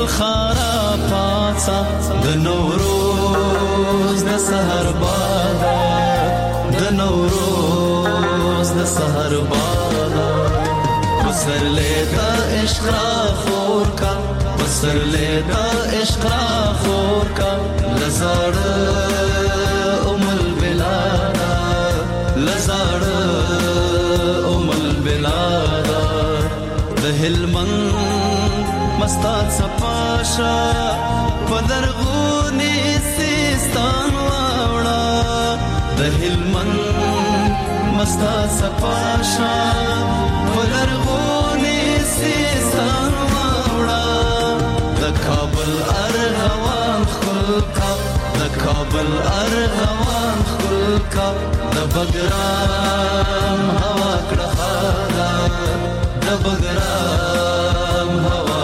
بلخارا پاڅه د نوروز د سحر باده د نوروز د سحر باده پسرلی د عشق را خور کا پسرلی د عشق را خور کا لزړ ام البلاد لزړ ام البلاد د هلمند مستات صفاشا پدرغونی سیستان واوڑا د هلمند مستات صفاشا پدرغونی سیستان واوڑا د کابل ارغوان خلقا د کابل ارغوان خلقا د بګرام هوا کړه د بګرام هوا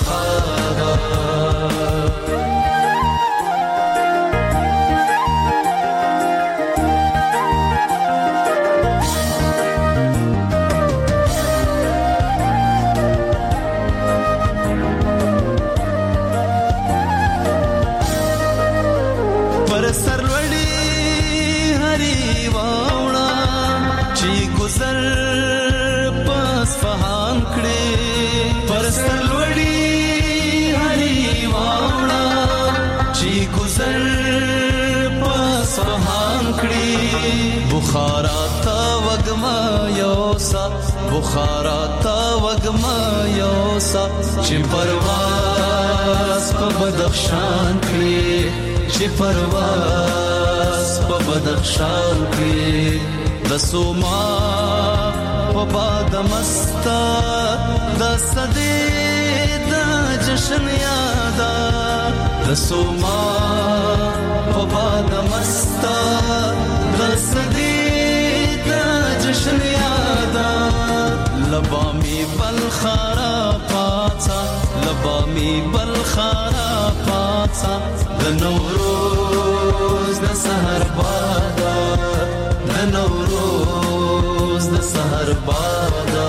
بخارا تا وگما یوسا بخارا تا وگما یوسا چی پرواز پا بدخشان کری چی پرواز پا بدخشان کری دسوما پا باد مستا دا صدی دا جشن یادا دسوما پا باد مستا صدی دا جشن یادا لبامی بلخارا پاڅه لبامی بلخارا پاڅه د نوروز د سحر بادا د نوروز د سحر بادا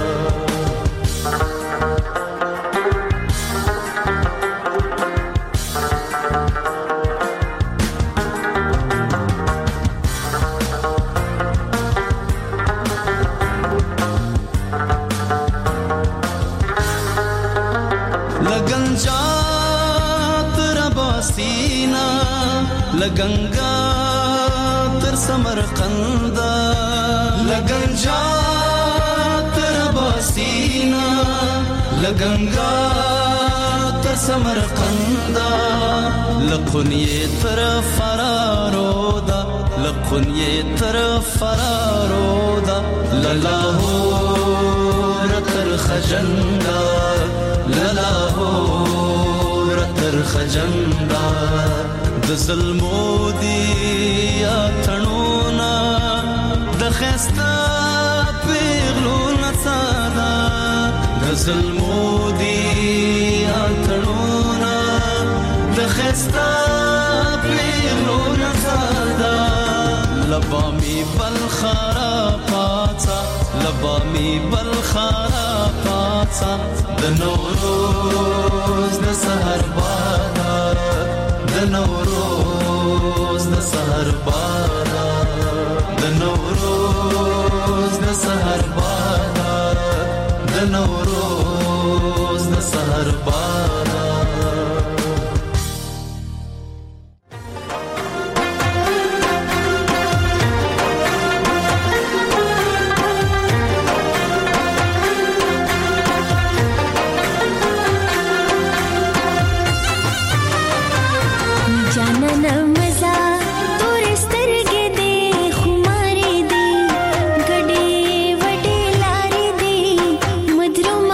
لگنگا تر سمرقند لگنجا تر باسینا لگنگا تر سمرقند لقنی تر فرارودا لقنی تر فرارودا للاهور تر خجندا للاهور تر خجندا د ظلمو دی یا تڼونا د خستا پیغلو نڅادا د ظلمو دی یا تڼونا د خستا پیغلو نڅادا لبامی بلخارا پاڅه لبامی بلخارا پاڅه د نوروز د سحر بادا د نوروز د سحر بادا د نوروز د سحر بادا د نوروز د سحر بادا मधुरम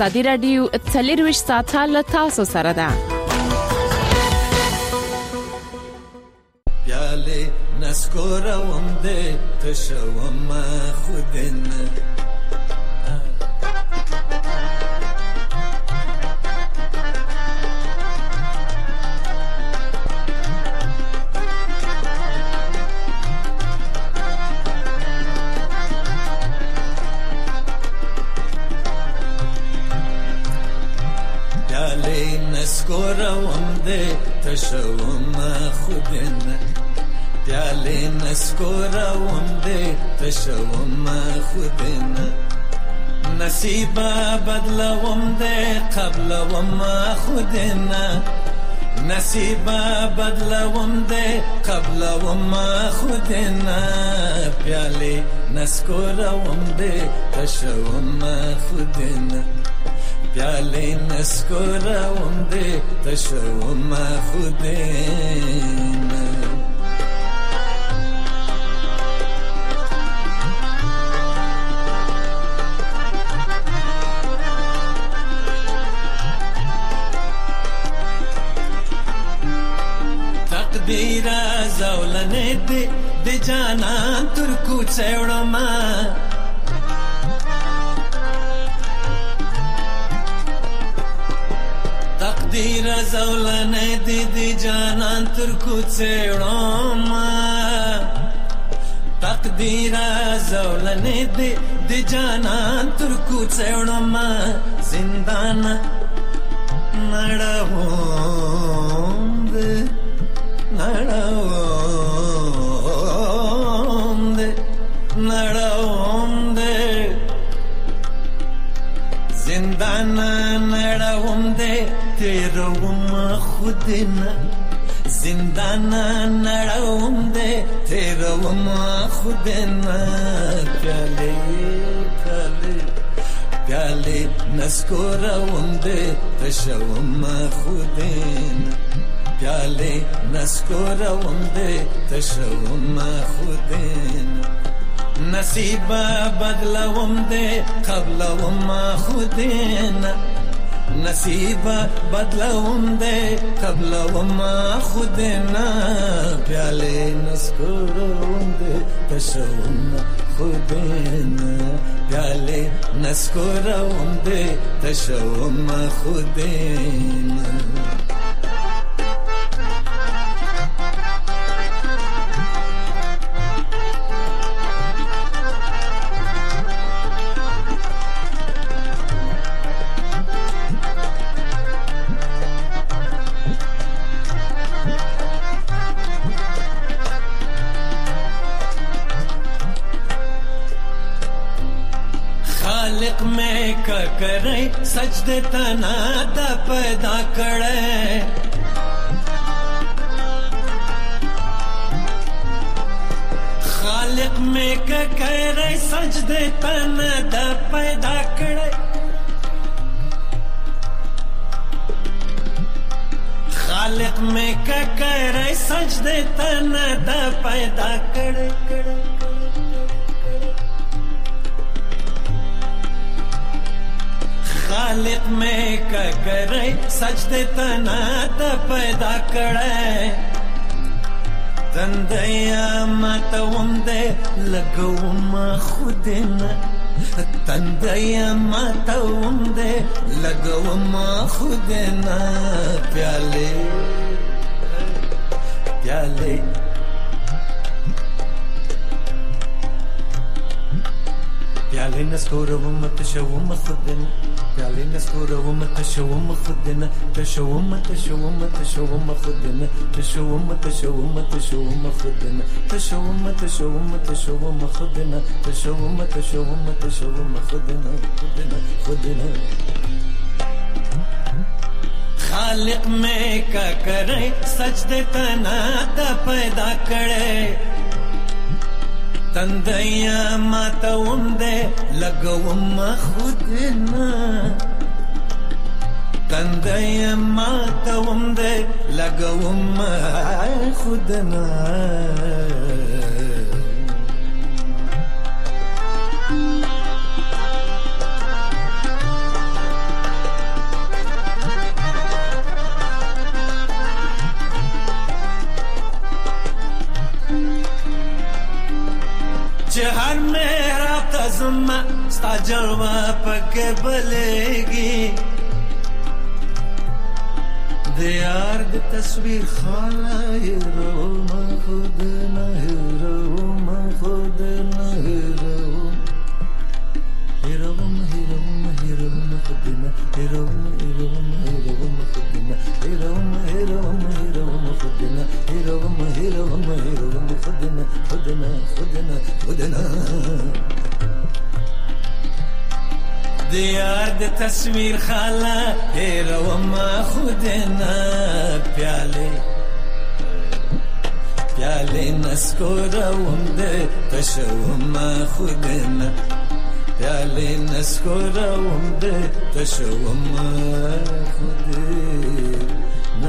ازادي رادیو 24 ساعته له تاسو سره ده. پیاله نسکورم ده تشوم خودن نسکورم ده تشوم خودن پیاله نسکورم ده تشوم خودن نصیبا بدلوم ده قبلوم خودن نصیبا بدلوم ده قبلوم خودن پیاله نسکورم ده تشوم خودن پیاله نسکورم ده تشوم خودن تقدیر زولنه ده جانان ترکو چوڑما تقدیر زولنه دی جانان ترکو چوڑما تقدیر زولنه دی جانان ترکو چوڑما زندان نڑاوند نڑاوند نڑاوند زندان نڑاوند تیروم خودنا زندان نڑاوند تیروم خودنا پیاله پیاله پیاله نسکورم ده تشوم خودنا پیاله نسکورم ده تشوم خودنا نصیبا بدلوم ده قبلوم خودنا نصیبا بدلوم ده قبلوم خودنا پیاله نسکورم ده تشوم خودنا پیاله نسکورم ده تشوم خودنا خالق میں کا کرے سجدے تنا دا پیدا کرے خالق میں کا کرے سجدے تنا دا پیدا کرے خالق میں کا کرے سجدے تنا دا پیدا کرے خالق میں کا کرے سجدے تنا دا پیدا کرے تندیا ماتوم دے لگوم خودنا تندیا ماتوم دے لگوم خودنا پیالے پیالے پیالے نسکورم تشوم خودنا پیاله نسکورم تشوم خودنا تشوم تشوم تشوم خودنا تشوم تشوم تشوم خودنا تشوم تشوم تشوم خودنا تشوم تشوم تشوم خودنا خودنا خالق میں کا کرے سجدے تنا دا پیدا کرے تندیا ماتوم دے لگوم خودنا تندیا ماتوم دے لگوم خودنا जलवा पके बलेगी दियार दी तस्वीर खाला हीरो मैं खुद न हीरो मैं खुद न हीरो हीरो हीरो हीरो खुद न हीरो हीरो हीरो खुद न हीरो हीरो हीरो खुद न हीरो हीरो हीरो खुद न खुद न खुद न खुद न दियार दी तस्वीर खाला हीरो मा खुद न प्याले प्याले नस्कोरा वंदे तशो मा खुद न प्याले नस्कोरा वंदे तशो मा खुद न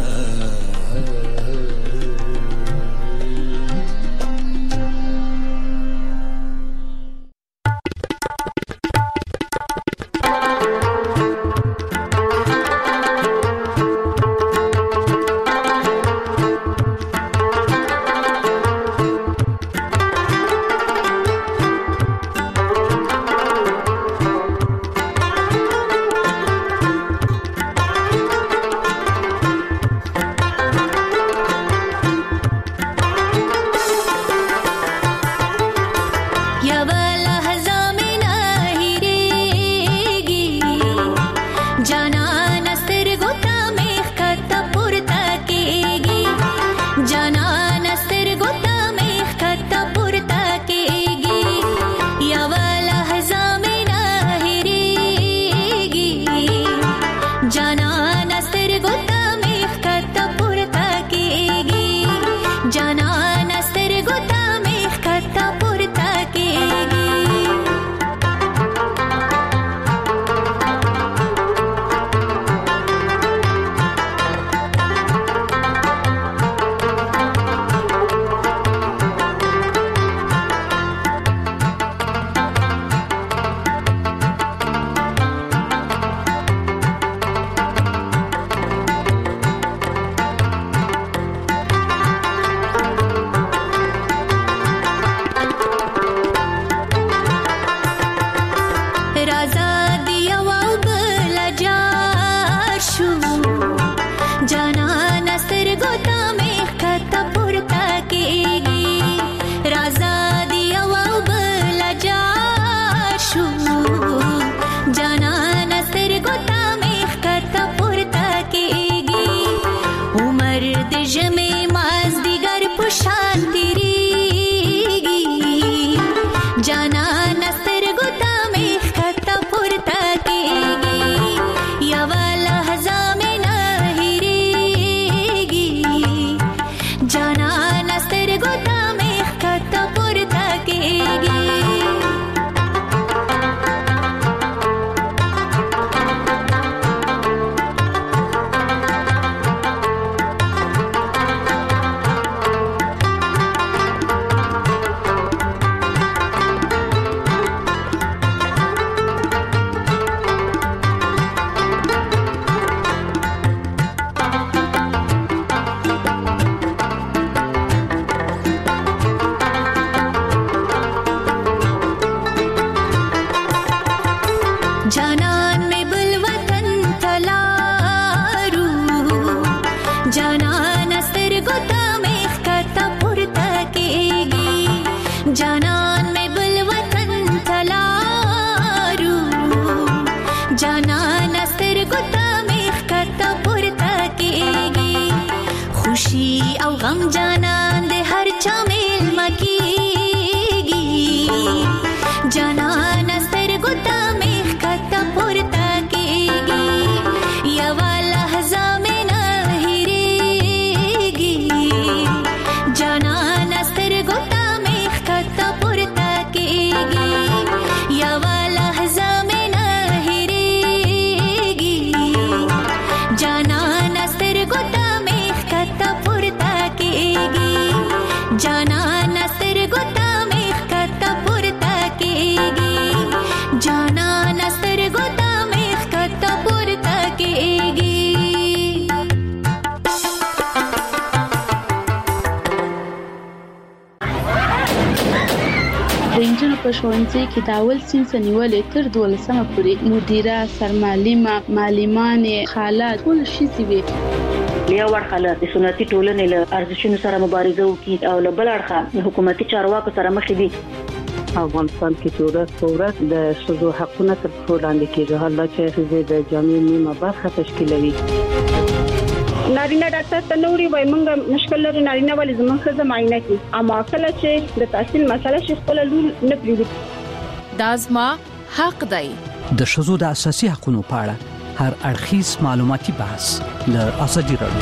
जाना नस्तर गोता में खता पुरता के په ښوونځي کې د اول صنف نیولې تر 12مه پورې مدیره، سرمعلمه، معلمان، خاله ټول شي وي. یو ورخاله د سنتي ټولنې له ارزښتونو سره مبارزه وکړي او له بل اړخه حکومتي چارواکو سره مخ دي. افغانستان کې ورځ د ښځو حقونه تر پښو لاندې کېږي، حالله چې ښځې د جامعې نیمه برخه تشکیلوي. نارینه ډاکټر ته نوري وای مونږ مشکل لري نارینه ولې زموږ ښځه معاینه کوي، اما کله چې د تحصیل مسله شي خپل لور نه پریږدي. دا زما حق دی. د ښځو د اساسي حقوقو په اړه هر اړخیز معلوماتي بحث له ازادي راډیو.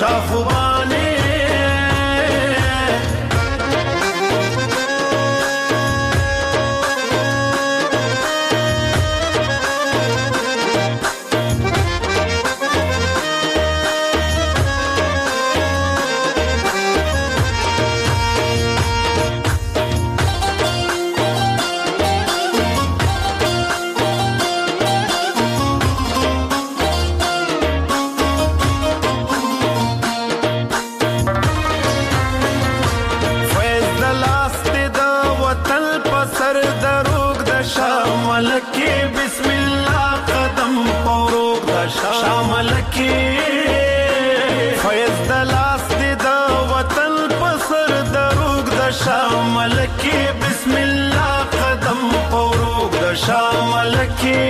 شاخوبانه شامل کی بسم الله قدم پوروگ د شامل کی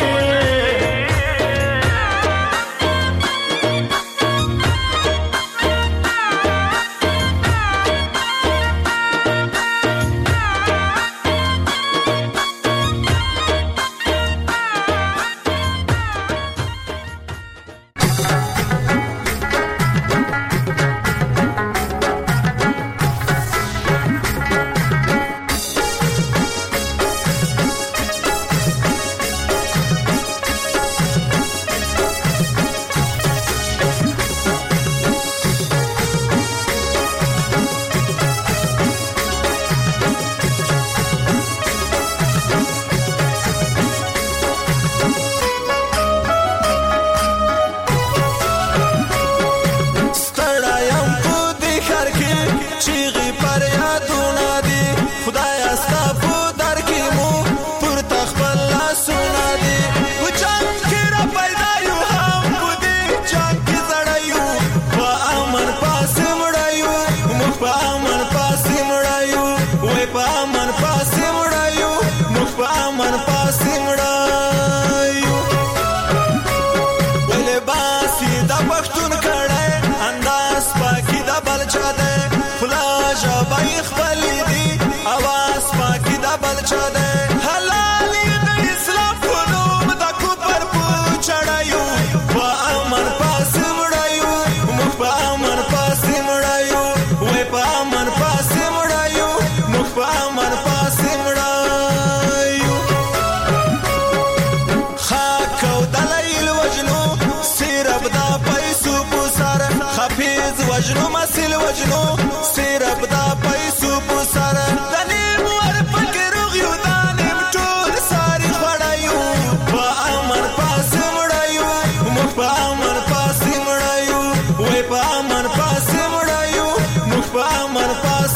وجنو مسل وجنو سیرب دا پیسو پسر دنیم ور فکر غیو دانیم ټول ساری خړایو په امن پاس مړایو مخ په امن پاس مړایو وې په امن پاس مړایو مخ په امن پاس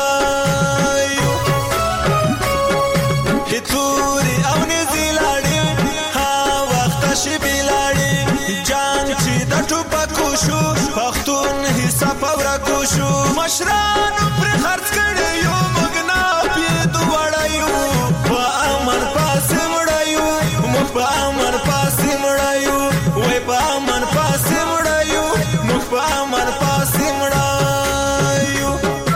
مړایو هتوري او نزیلاړي ها وخت شي بلاړي جان چې د ټوپکو شو پختون سپورا کوشو مشرانو پر خرڅ کړي یو مغنا پی دوړایو په امن پاس مړایو مخ په امن پاس مړایو وې په امن پاس مړایو مخ په امن پاس مړایو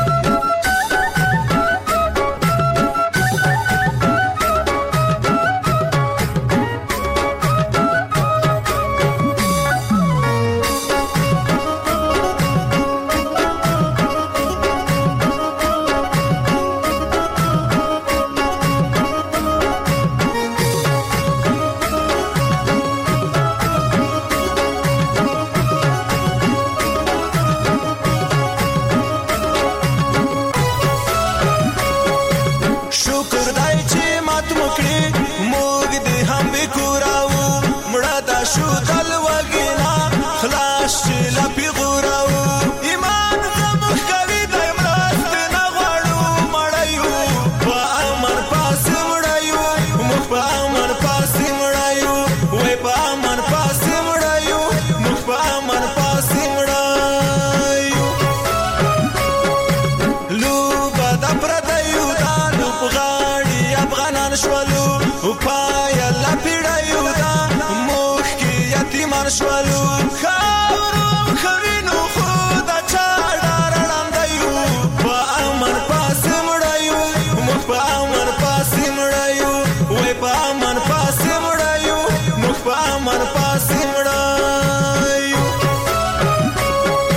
شوالو خاورو خوینو خود چا ډارړم دیو په امن پاس مړایو مخ په امن پاس مړایو وې په امن پاس مړایو مخ په امن پاس مړایو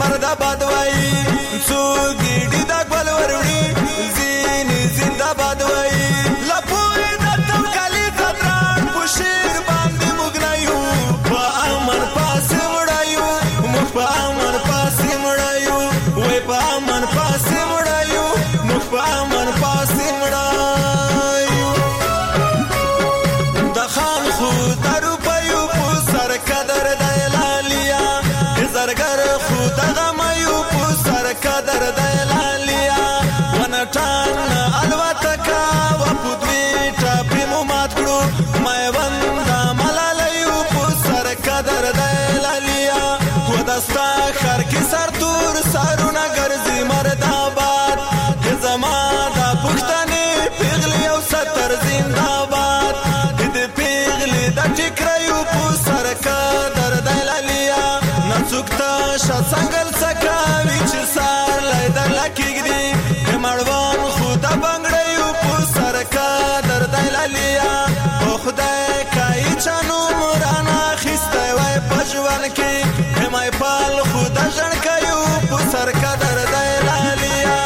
مردا بدوي څوګيډي دا ګل وروړي زين زنده بدوي لپوي د توکلي تدران پوشیر باندې مګنایو په امن پاسه وړایو مخ په امن پاسه وړایو وې په امن پاسه وړایو مخ په امن پاسه وړایو د خان خو درو پيو په سر قدر د لالیا زرګر خو دغه ميو په سر قدر د لالیا ونټان الوتکا و پدوي ټاپي مو مات کړو مې وندا ملاليو په سر قدر د لالیا و دستا خر کی سر تور سارونه ګرځي مرداباد زما دا پښتني پیغلي او ستر زنده‌باد دې پیغلي د ټکرایو په سر قدر د لالیا نڅوکتا شڅنګل سکاوي چې سار لای در لکېږي مړوان خدا بنگړیو په سر قدر د لالیا او خدای کای چانو مرانا خسته وای پښوان کې همای پال خدا ژړ کایو په سر قدر د لالیا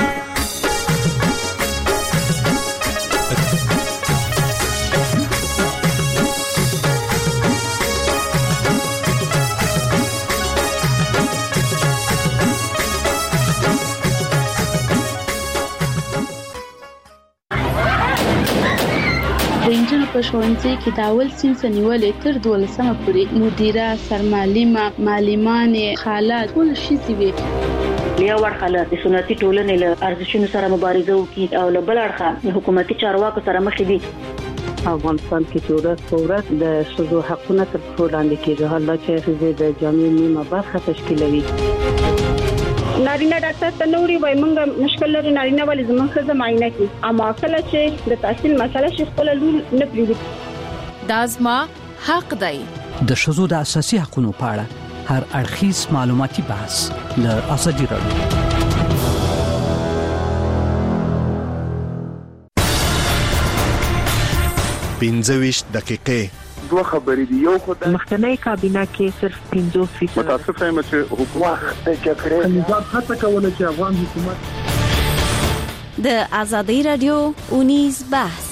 د انجن په ښوونځي کې د اول صنف نیولې تر 12مه پورې مدیره سرمعلمه معلمان خالات ټول شي وي لیا ورخاله د سنتي ټولنې له ارزښتونو سره مبارزه وکړي او له بل اړخه حکومتي چارواکو سره مخ دي افغانستان کې چې ورځ د شذو حقونه تر پښو لاندې کېږي حالا چې د جامع نیمه برخه تشکیلوي نارینه ډاکټر ته نوړي وای مونږه مشکل لري نارینه ولې زموږ ښځه معاینه کوي اما کله چې د تحصیل مسله شي خپل لور نه پریږدي دازما حق دی د شذو د اساسي حقوقو په اړه هر اړخیز معلوماتي بحث له ازادي راډیو 25 دقیقې دوه خبرې دي یو خدای مخکنی کابینه کې صرف 50% متاسف یم چې حکومت د جګړې نظام هڅه کوله چې افغان حکومت د ازادي رادیو اونیز بحث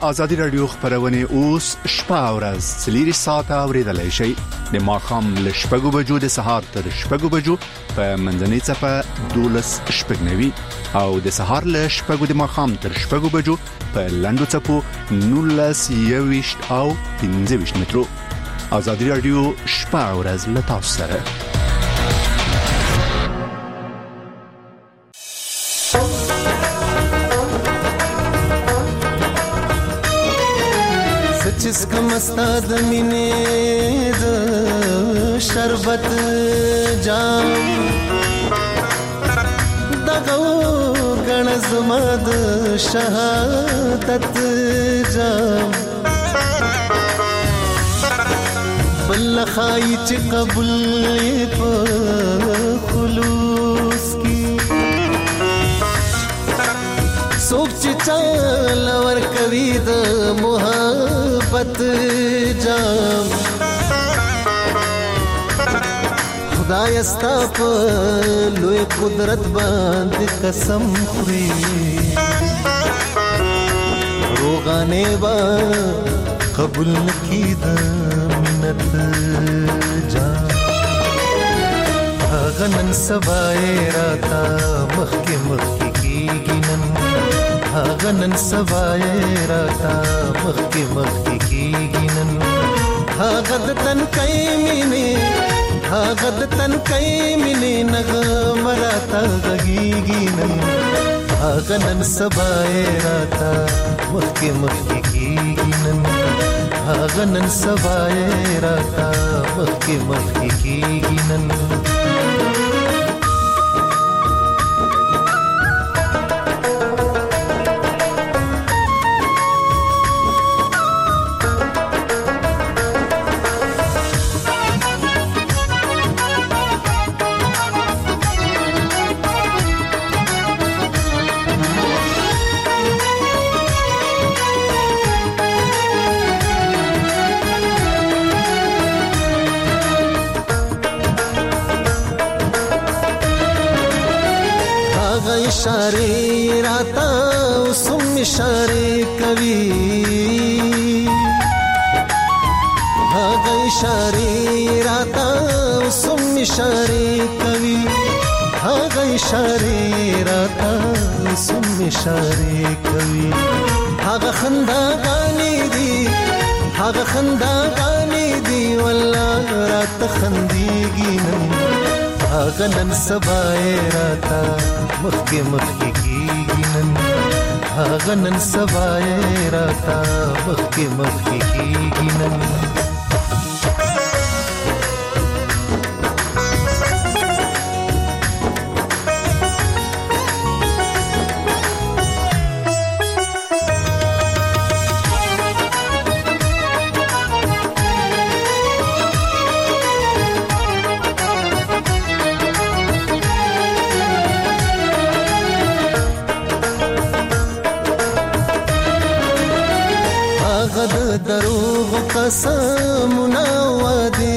ازادي رادیو خبرونه اوس شپه او ورځ 3 ساعته اوریدلای شئ د ماخام ل شپږو بجو د سهار تر شپږو بجو په منځنۍ چپه 12 شپږنوي او د سهار ل شپږو د ماخام تر شپږو بجو په لندو چپو 19 او 15 مترو. ازادي رادیو شپه او ورځ له تاسو سره. जिसका मस्ताद मिने द शरबत जाम दगो गणज मद शहादत जाम बल्ला खाई च कबूल प खुलूस की सोच चाल वर कवि द मोहब्बत जाम खुदाय स्ता प लोए कुदरत बांध कसम खुरी रोगाने बा कबूल की द मिन्नत जाम गनन सवाए राता मखके मखके की गिनन गनन सवाए राता मखके मखके की गिनन गद तन कई मिने नग मराता गगी गिनन गनन सवाए राता मखके मखके की गिनन गनन सवाए राता मखके मखके की गिनन इशारे राता सुम इशारे कवि इशारे राता सुम इशारे कवि इशारे राता सुम इशारे कवि खंदा गानी दी वल्लाह रात खंदीगी गनन सवाए राता मखके मखके की गिनन गनन सवाए राता मखके मखके की गिनन दरोग कसमुना वादे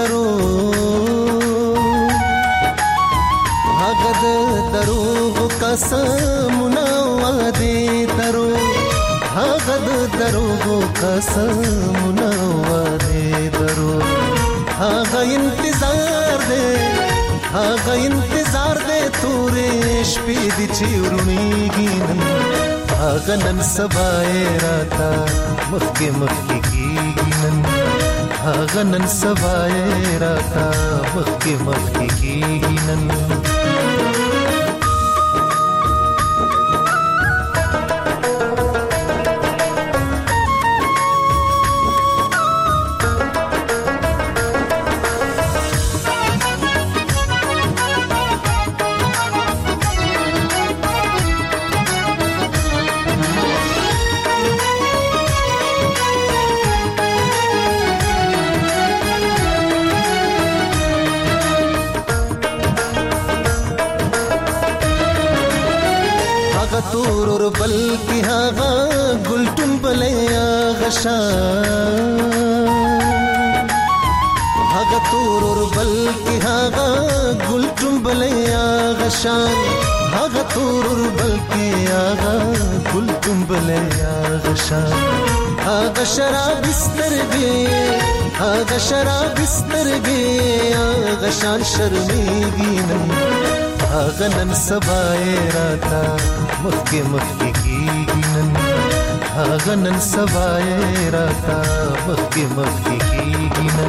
भगद दरोग कसमुना वादे भगद दरोग कसमुना वादे इंतजार दे तूरे शपीद चिरुनी गिनन गनन सवाए राता मखके मखके की गिनन गनन सवाए राता मखके मखके की गिनन तूर बल्कि हागा गुलटुम बलया गशा هاغه تور بل کی هاغه ګل ټومبلې هاغه شان هاغه تور بل کی هاغه ګل ټومبلې هاغه شان هاغه شراب سترګې هاغه شراب سترګې هاغه شان شرمېږي نن هاغه نن سبا راتا مخکې مخکې کېږي نن هاغه نن سبا راتا مخکې مخکې کېږي نن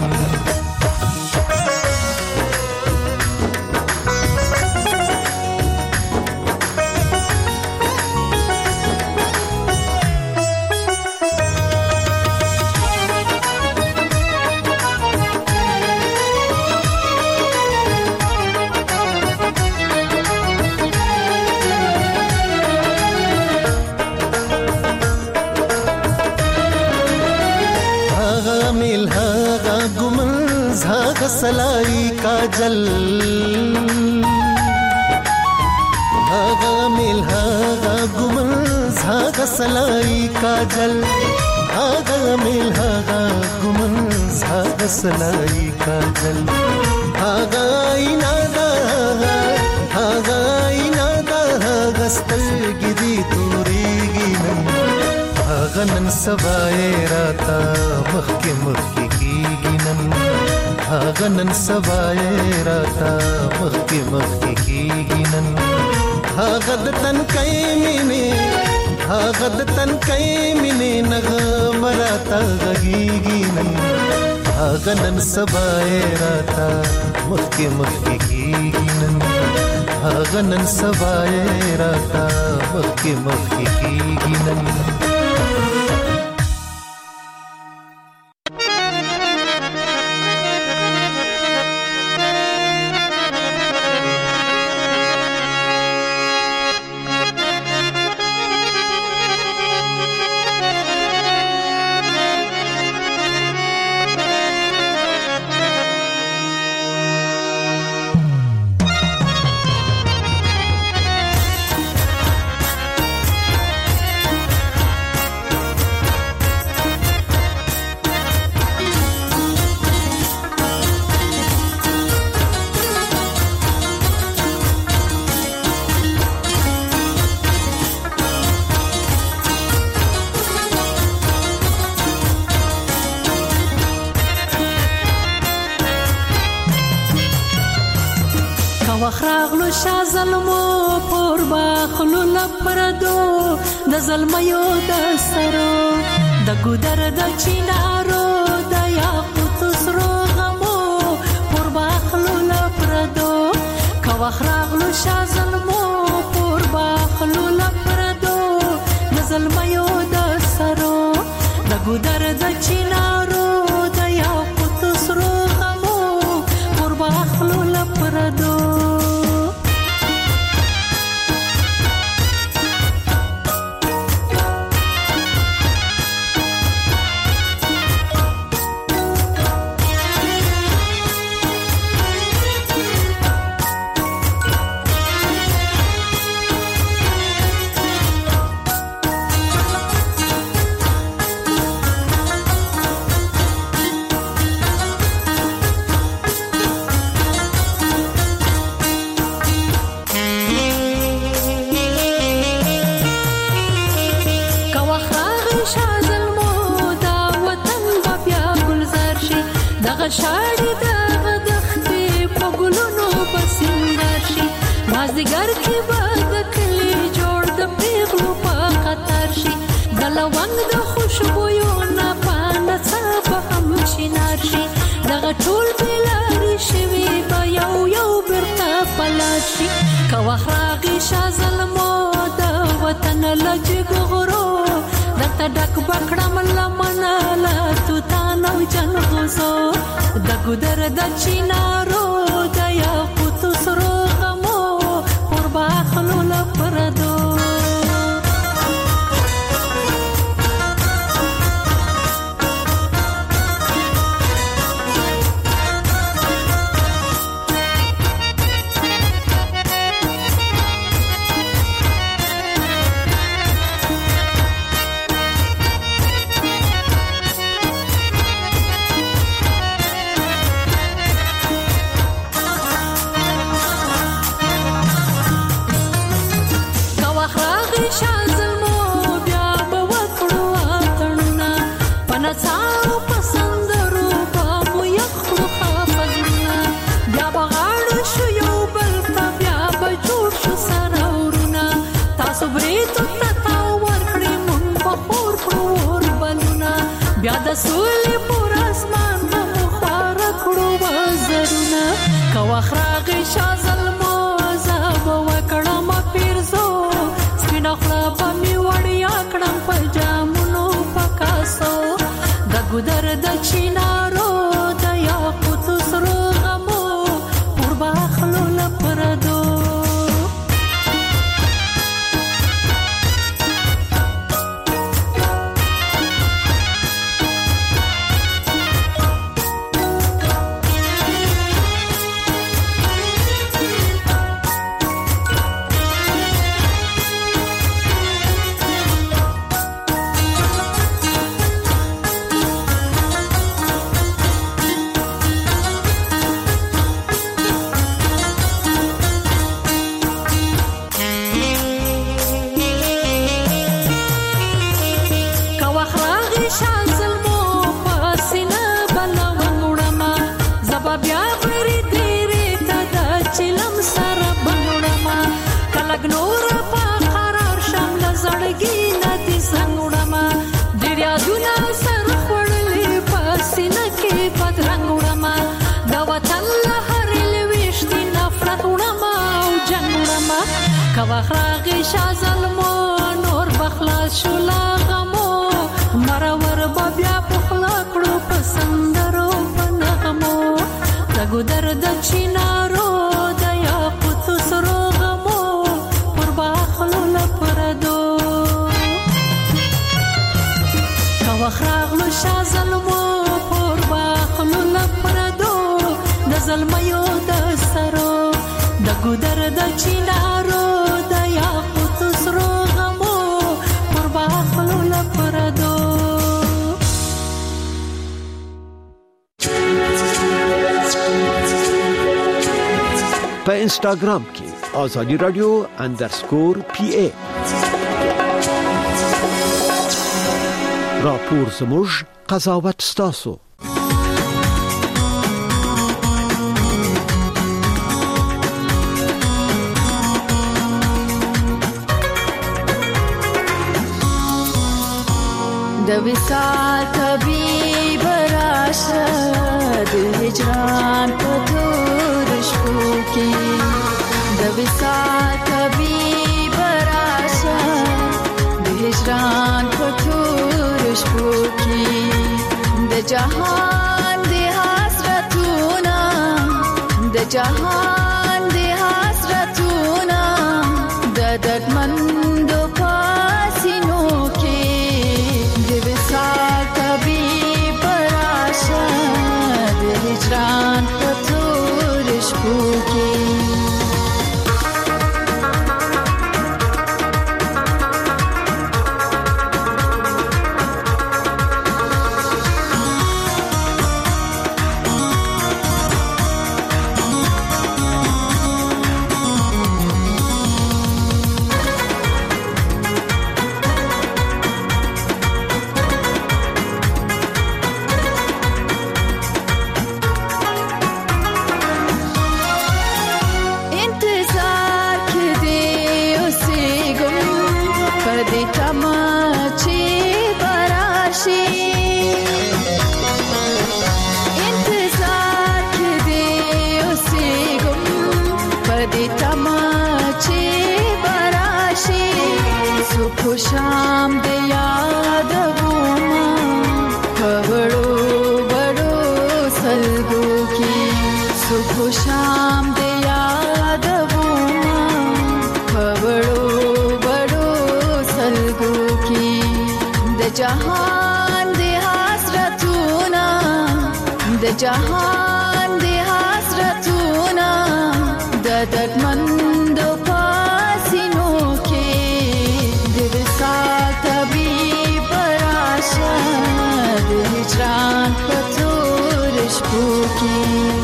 सलाई काजल हागा मिल हागा गुमन हागा सलाई काजल हागा मिल हागा गुमन हागा सलाई काजल हागा इनादा हागा इनादा हागा स्तलगिरी तोरेगी नन हागा नन सबाए राता मखके मखके कीगी नन هاغه نن سبا راتا مخکې مخکې کېږي نن هاغه د تنکۍ مینې هاغه د تنکۍ مینې نغمه راته غږېږي نن هاغه نن سبا راتا مخکې مخکې کېږي نن هاغه نن سبا راتا مخکې مخکې کېږي نن وخراغلو شا ظلمو پور باخلو لپردو د ظلمیو د سرو د ګودر د چینارو د یاقوت سرو غمو پور باخلو لپردو کا وخراغلو شا ظلمو پور باخلو لپردو د ظلمیو د سرو د ګودر د چینارو د یاقوت سرو غمو پور باخلو لپردو شاړې د غدختې په ګلونو پسندر شي مازدیګر کې به د کلي جوړ د پیغلو په قطار شي د لونګ د خوشبویو نه پانه څه به هم شینار شي دغه ټول بېلارې شوي به یو یو بیرته پلار شي که وخت راغی شا ظلمو د وطن له جګو غرو درته ډک به کړم لمنه له توتان او جنغوزو د ګودر د چینارو د یاقوت سرو غمو پر باخلو لپردو وخراغي شازلمو زاب وکړم پیرزو سپینه خلا په می وړیا کړم په جامونو پکاسو د ګودر د چینارو د یاقوت سرو غمو قربا خلول پردو کواخراغی شازلمو نور بخلاص شولا غمو مرور بابیا پخلا کړو پسندرو پنغمو دغو درد چینارو د یاقوت سرو غمو قربا خلول پردو کواخراغلو شازلمو قربا خلول پردو د زلمیو د سرو دغو درد چینارو په انسټاګرام کې آزادی رادیو _PA راپور زموږ قضاوت ستاسو د وصال طبيب راشه د هجران په تور شپو کې د وصال طبيب راشه د هجران په تور شپو کې د جهان د حسرتونه د جهان د حسرتونه د دردمند پاسینو هجران په تور شپو کې شام د یاد وما خبرو بڑو سلگو کی صبح شام د یاد وما خبرو بڑو سلگو کی د جهان د حسرتونه د جهان د حسرتونه د دردمند پاسینو هجران په تور شپو کې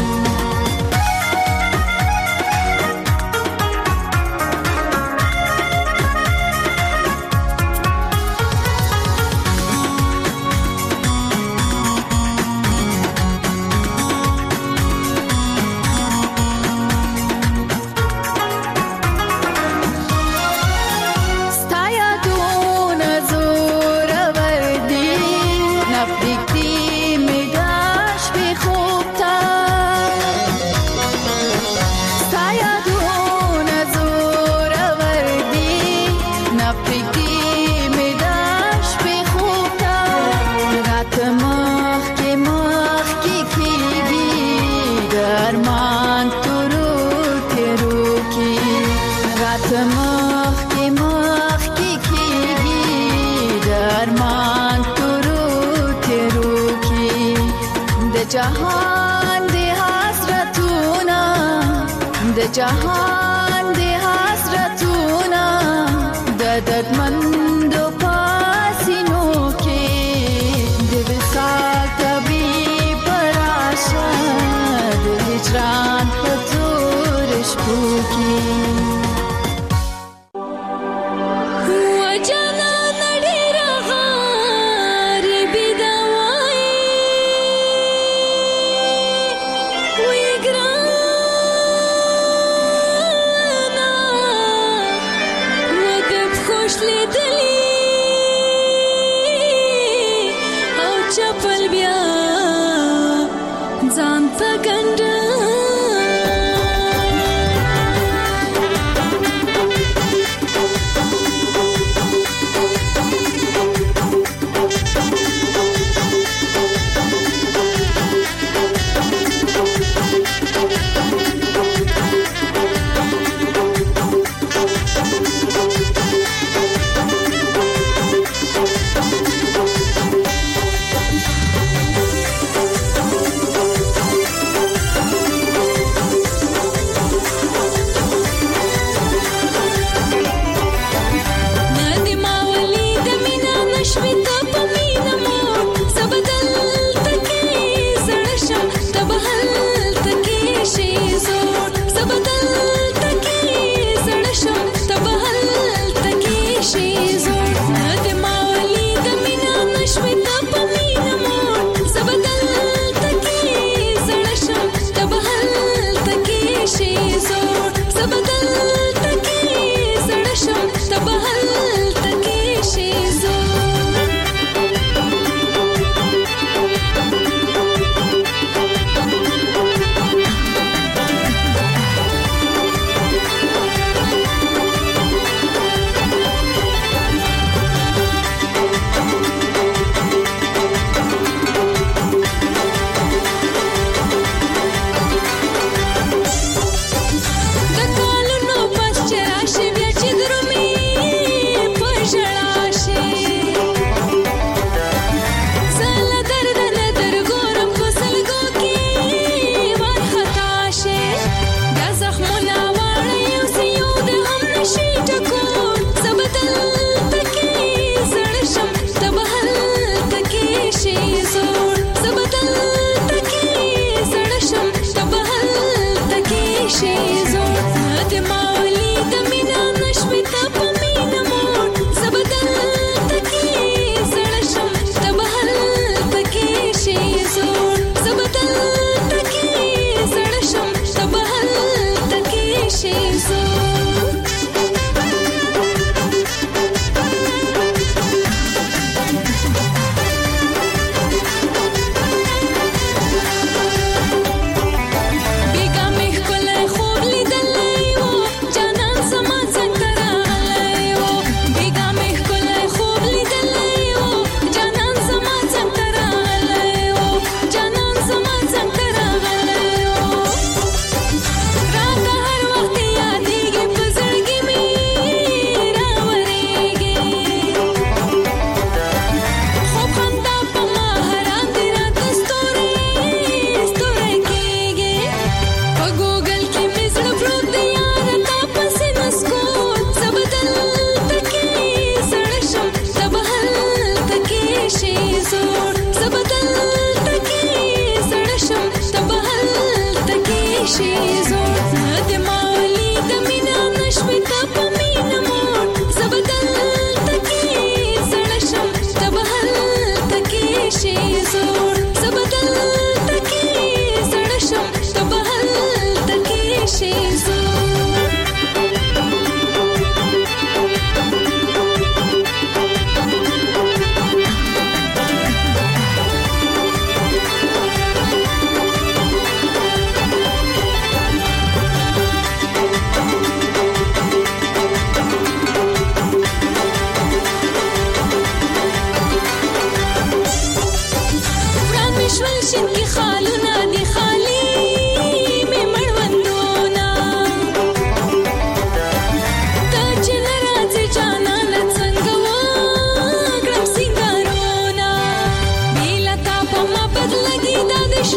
جهان د حسرتونه د جهان د حسرتونه د دردمند پاسینو کې د وصال طبيب راشه د هجران په تور شپو کې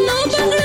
نو